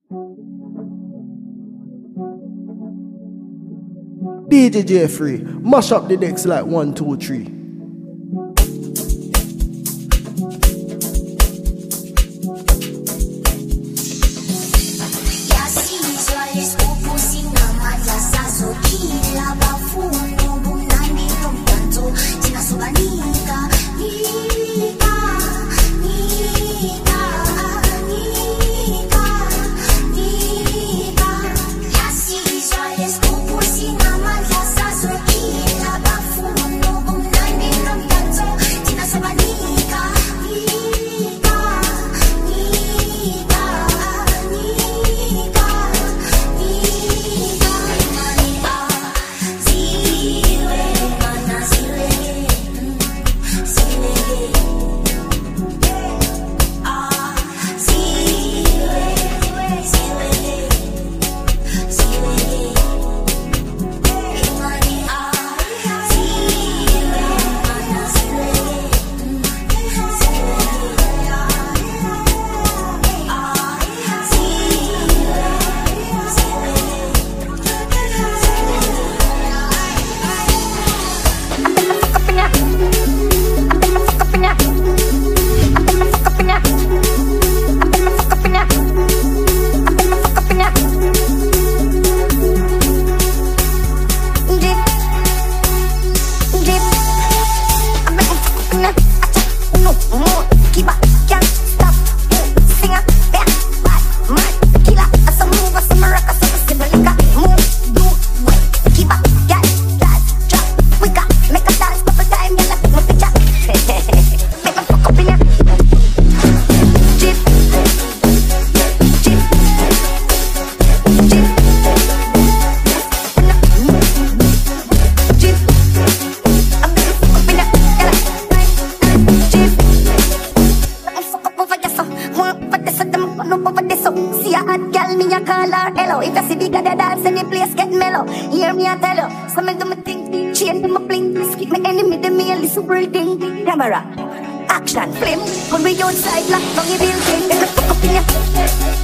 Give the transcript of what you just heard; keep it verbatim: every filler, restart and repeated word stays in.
D J Jeffrey, mash up the decks like one, two, three. If I see bigger the dance and the place get mellow, hear me I tell you, some of them think, change them a bling, skip my enemy, the mainly super thing. Camera, action, flame, when we outside, lock, don't you building, they can fuck up in ya.